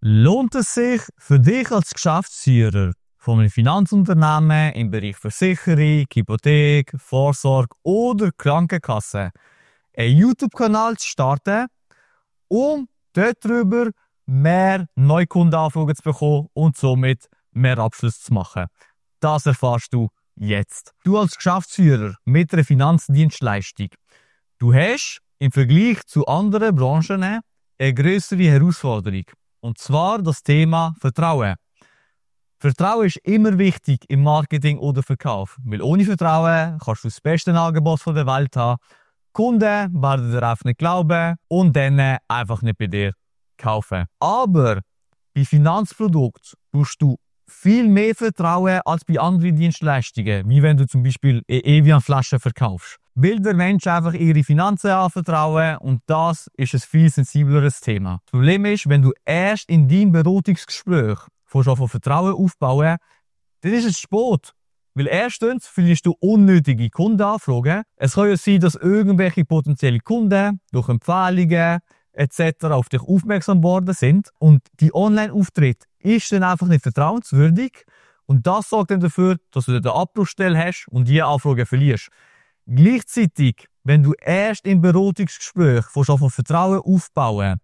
Lohnt es sich für dich als Geschäftsführer von einem Finanzunternehmen im Bereich Versicherung, Hypothek, Vorsorge oder Krankenkasse einen YouTube-Kanal zu starten, um darüber mehr Neukundenanfragen zu bekommen und somit mehr Abschluss zu machen? Das erfährst du jetzt. Du als Geschäftsführer mit einer Finanzdienstleistung, du hast im Vergleich zu anderen Branchen eine grössere Herausforderung. Und zwar das Thema Vertrauen. Vertrauen ist immer wichtig im Marketing oder Verkauf. Weil ohne Vertrauen kannst du das beste Angebot der Welt haben. Kunden werden dir einfach nicht glauben und dann einfach nicht bei dir kaufen. Aber bei Finanzprodukten brauchst du viel mehr Vertrauen als bei anderen Dienstleistungen, wie wenn du zum Beispiel eine Evian-Flasche verkaufst. Weil der Mensch einfach ihre Finanzen anvertrauen und das ist ein viel sensibleres Thema. Das Problem ist, wenn du erst in deinem Beratungsgespräch von Vertrauen aufbauen, dann ist es spät. Weil erstens verlierst du unnötige Kundenanfragen. Es kann ja sein, dass irgendwelche potenzielle Kunden durch Empfehlungen etc. auf dich aufmerksam geworden sind und die Online-Auftritt ist dann einfach nicht vertrauenswürdig und das sorgt dann dafür, dass du den Abbruchstelle hast und die Anfragen verlierst. Gleichzeitig, wenn du erst im Beratungsgespräch von Vertrauen aufbauen,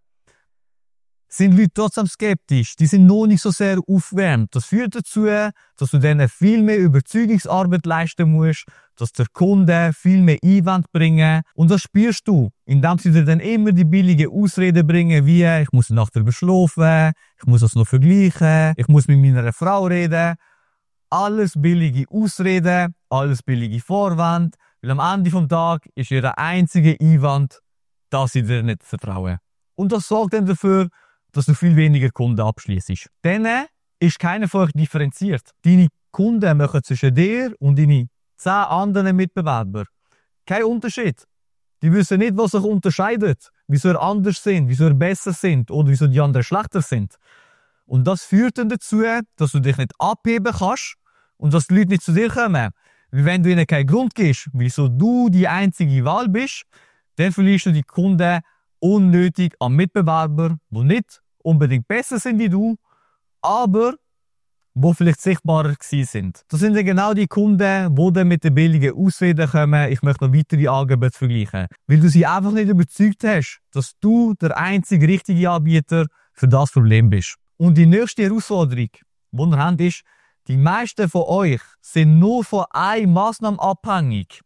sind Leute trotzdem skeptisch, die sind noch nicht so sehr aufgewärmt. Das führt dazu, dass du denen viel mehr Überzeugungsarbeit leisten musst, dass der Kunde viel mehr Einwand bringen und das spürst du, indem sie dir dann immer die billigen Ausreden bringen, wie ich muss eine Nacht drüber schlafen, ich muss das noch vergleichen, ich muss mit meiner Frau reden. Alles billige Ausreden, alles billige Vorwände, weil am Ende des Tages ist ihr einziger Einwand, dass sie dir nicht vertrauen. Und das sorgt dann dafür, dass du viel weniger Kunden abschliessest. Dann ist keiner von euch differenziert. Deine Kunden machen zwischen dir und deinen 10 anderen Mitbewerbern keinen Unterschied. Die wissen nicht, was sich unterscheidet, wieso ihr anders sind, wieso ihr besser sind oder wieso die anderen schlechter sind. Und das führt dann dazu, dass du dich nicht abheben kannst und dass die Leute nicht zu dir kommen. Weil wenn du ihnen keinen Grund gibst, wieso du die einzige Wahl bist, dann verlierst du die Kunden unnötig an Mitbewerber, die nicht unbedingt besser sind wie du, aber die vielleicht sichtbarer gewesen sind. Das sind dann genau die Kunden, die dann mit den billigen Ausreden kommen, ich möchte noch weitere Angebote vergleichen. Weil du sie einfach nicht überzeugt hast, dass du der einzige richtige Anbieter für das Problem bist. Und die nächste Herausforderung, die wir haben, ist, die meisten von euch sind nur von einer Massnahme abhängig.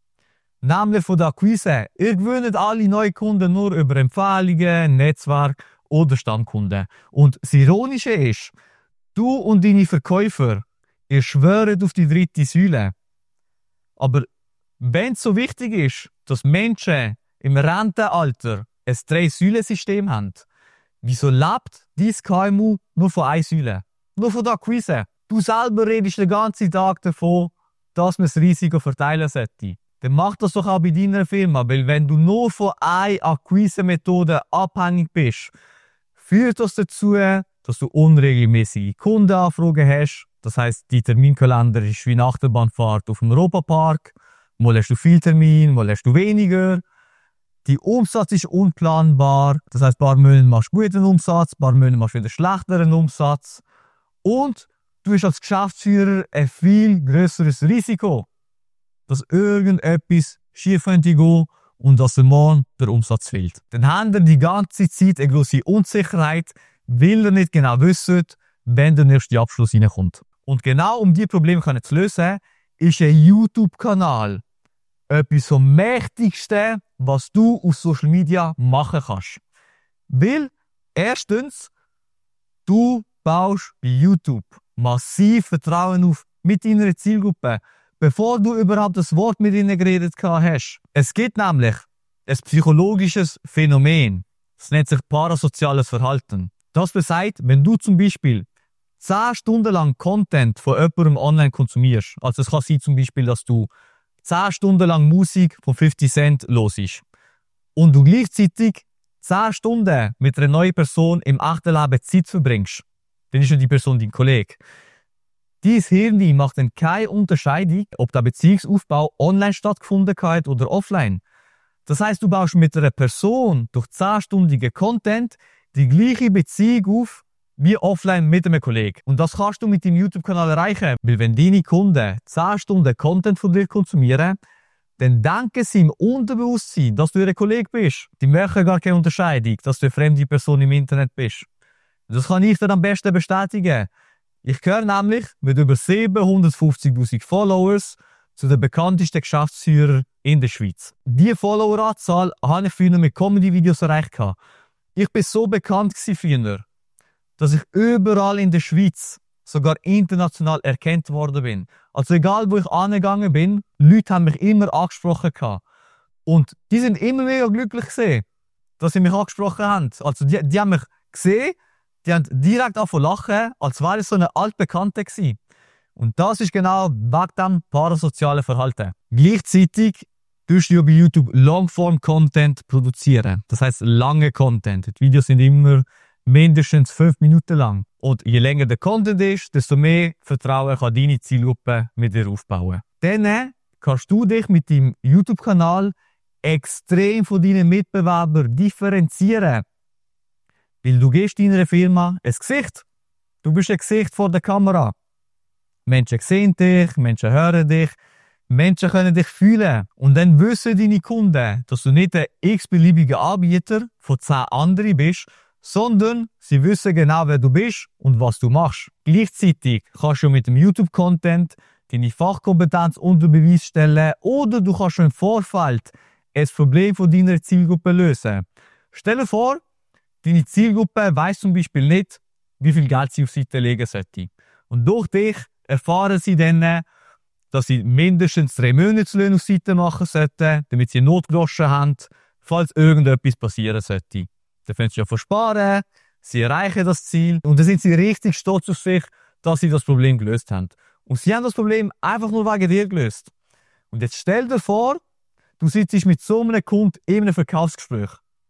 Nämlich von der Akquise. Ihr gewinnt alle neue Kunden nur über Empfehlungen, Netzwerk oder Stammkunden. Und das Ironische ist, du und deine Verkäufer, ihr schwört auf die 3. Säule. Aber wenn es so wichtig ist, dass Menschen im Rentenalter ein 3-Säulen-System haben, wieso lebt dein KMU nur von 1 Säule? Nur von der Akquise. Du selber redest den ganzen Tag davon, dass man das Risiko verteilen sollte. Dann mach das doch auch bei deiner Firma, weil wenn du nur von einer Akquise-Methode abhängig bist, führt das dazu, dass du unregelmäßige Kundenanfragen hast. Das heisst, dein Terminkalender ist wie eine Achterbahnfahrt auf dem Europapark. Mal hast du viel Termin, mal hast du weniger. Der Umsatz ist unplanbar. Das heisst, ein paar Monate machst du guten Umsatz, ein paar Monate machst du wieder schlechteren Umsatz. Und du hast als Geschäftsführer ein viel grösseres Risiko, dass irgendetwas schief könnte gehen und dass morgen der Umsatz fehlt. Dann haben wir die ganze Zeit eine grosse Unsicherheit, weil ihr nicht genau wisst, wenn der nächste Abschluss reinkommt. Und genau um diese Probleme zu lösen, ist ein YouTube-Kanal etwas vom Mächtigsten, was du auf Social Media machen kannst. Weil, erstens, du baust bei YouTube massiv Vertrauen auf mit deiner Zielgruppe, bevor du überhaupt das Wort mit ihnen geredet hast. Es gibt nämlich ein psychologisches Phänomen. Es nennt sich parasoziales Verhalten. Das besagt, wenn du zum Beispiel 10 Stunden lang Content von jemandem online konsumierst, also es kann sein zum Beispiel, dass du 10 Stunden lang Musik von 50 Cent hörst und du gleichzeitig 10 Stunden mit einer neuen Person im echten Leben Zeit verbringst, dann ist ja die Person dein Kollege. Dein Hirn macht dann keine Unterscheidung, ob der Beziehungsaufbau online stattgefunden hat oder offline. Das heisst, du baust mit einer Person durch 10-stündigen Content die gleiche Beziehung auf, wie offline mit einem Kollegen. Und das kannst du mit deinem YouTube-Kanal erreichen, weil wenn deine Kunden 10 Stunden Content von dir konsumieren, dann denken sie im Unterbewusstsein, dass du ihr Kollege bist. Die machen gar keine Unterscheidung, dass du eine fremde Person im Internet bist. Das kann ich dir am besten bestätigen. Ich gehöre nämlich mit über 750'000 Followers zu den bekanntesten Geschäftsführern in der Schweiz. Diese Followeranzahl habe ich früher mit Comedy-Videos erreicht. Ich war so bekannt früher, dass ich überall in der Schweiz, sogar international erkannt worden bin. Also egal, wo ich angegangen bin, Leute haben mich immer angesprochen. Und die sind immer mega glücklich gewesen, dass sie mich angesprochen haben. Also die haben mich gesehen, die haben direkt angefangen zu lachen, als wäre ich so eine Altbekannte gewesen. Und das ist genau wegen dem parasozialen Verhalten. Gleichzeitig tust du bei YouTube Longform-Content produzieren. Das heisst lange Content. Die Videos sind immer mindestens 5 Minuten lang. Und je länger der Content ist, desto mehr Vertrauen kann deine Zielgruppe mit dir aufbauen. Dann kannst du dich mit deinem YouTube-Kanal extrem von deinen Mitbewerbern differenzieren. Weil du gibst deiner Firma ein Gesicht. Du bist ein Gesicht vor der Kamera. Menschen sehen dich, Menschen hören dich, Menschen können dich fühlen. Und dann wissen deine Kunden, dass du nicht ein x-beliebiger Anbieter von 10 anderen bist, sondern sie wissen genau, wer du bist und was du machst. Gleichzeitig kannst du mit dem YouTube-Content deine Fachkompetenz unter Beweis stellen oder du kannst schon im Vorfeld ein Problem von deiner Zielgruppe lösen. Stell dir vor, deine Zielgruppe weiss zum Beispiel nicht, wie viel Geld sie auf Seite legen sollte. Und durch dich erfahren sie dann, dass sie mindestens 3 Monatslöhne auf Seite machen sollten, damit sie Notgroschen haben, falls irgendetwas passieren sollte. Dann können sie ja versparen, sie erreichen das Ziel und dann sind sie richtig stolz auf sich, dass sie das Problem gelöst haben. Und sie haben das Problem einfach nur wegen dir gelöst. Und jetzt stell dir vor, du sitzt mit so einem Kunden in einem Verkaufsgespräch.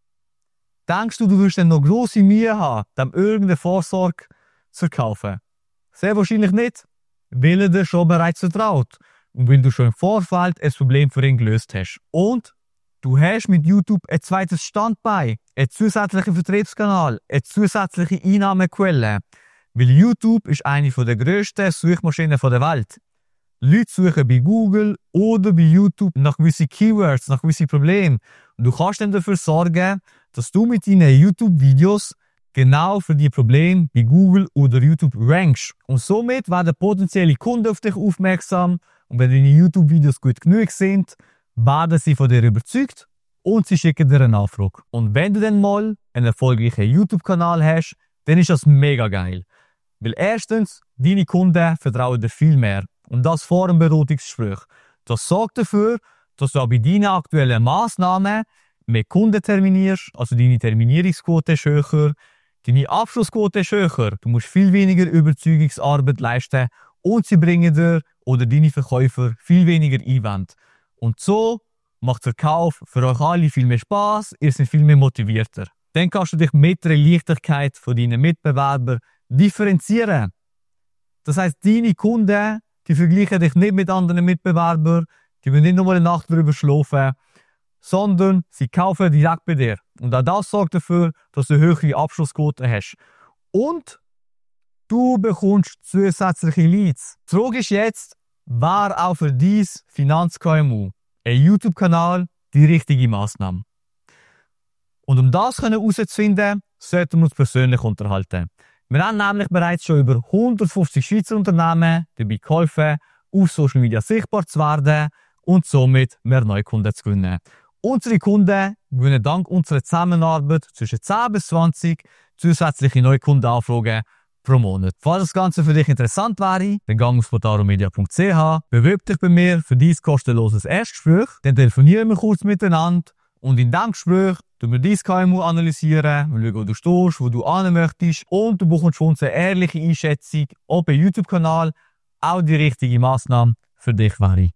Denkst du, du wirst dann noch grosse Mühe haben, dem irgendeine Vorsorge zu verkaufen? Sehr wahrscheinlich nicht, weil er dir schon bereits vertraut und weil du schon im Vorfeld ein Problem für ihn gelöst hast. Und du hast mit YouTube ein zweites Standbein, einen zusätzlichen Vertriebskanal, eine zusätzliche Einnahmequelle. Weil YouTube ist eine der grössten Suchmaschinen der Welt. Leute suchen bei Google oder bei YouTube nach gewissen Keywords, nach gewissen Problemen. Und du kannst dann dafür sorgen, dass du mit deinen YouTube-Videos genau für die Probleme bei Google oder YouTube rankst. Und somit werden potenzielle Kunden auf dich aufmerksam. Und wenn deine YouTube-Videos gut genug sind, werden sie von dir überzeugt und sie schicken dir eine Anfrage. Und wenn du dann mal einen erfolgreichen YouTube-Kanal hast, dann ist das mega geil. Weil erstens, deine Kunden vertrauen dir viel mehr. Und das vor dem Beratungsgespräch. Das sorgt dafür, dass du auch bei deinen aktuellen Massnahmen mehr Kunden terminierst, also deine Terminierungsquote ist höher, deine Abschlussquote ist höher, du musst viel weniger Überzeugungsarbeit leisten und sie bringen dir oder deine Verkäufer viel weniger Einwände. Und so macht Verkauf für euch alle viel mehr Spass, ihr seid viel mehr motivierter. Dann kannst du dich mit der Leichtigkeit von deinen Mitbewerbern differenzieren. Das heisst, deine Kunden, die vergleichen dich nicht mit anderen Mitbewerbern, die wollen nicht nur eine Nacht darüber schlafen, sondern sie kaufen direkt bei dir. Und auch das sorgt dafür, dass du eine höhere Abschlussquote hast. Und du bekommst zusätzliche Leads. Die Frage ist jetzt, wäre auch für dein Finanz-KMU ein YouTube-Kanal die richtige Massnahme? Und um das herauszufinden, sollten wir uns persönlich unterhalten. Wir haben nämlich bereits schon über 150 Schweizer Unternehmen dabei geholfen, auf Social Media sichtbar zu werden und somit mehr Neukunden zu gewinnen. Unsere Kunden gewinnen dank unserer Zusammenarbeit zwischen 10 bis 20 zusätzliche Neukundenanfragen pro Monat. Falls das Ganze für dich interessant wäre, dann geh auf potaromedia.ch, bewirb dich bei mir für dein kostenloses Erstgespräch, dann telefonieren wir kurz miteinander und in diesem Gespräch tun wir dein KMU analysieren, wir schauen, wo du stehst, wo du hin möchtest und du bekommst von uns eine ehrliche Einschätzung, ob ein YouTube-Kanal auch die richtige Massnahme für dich wäre.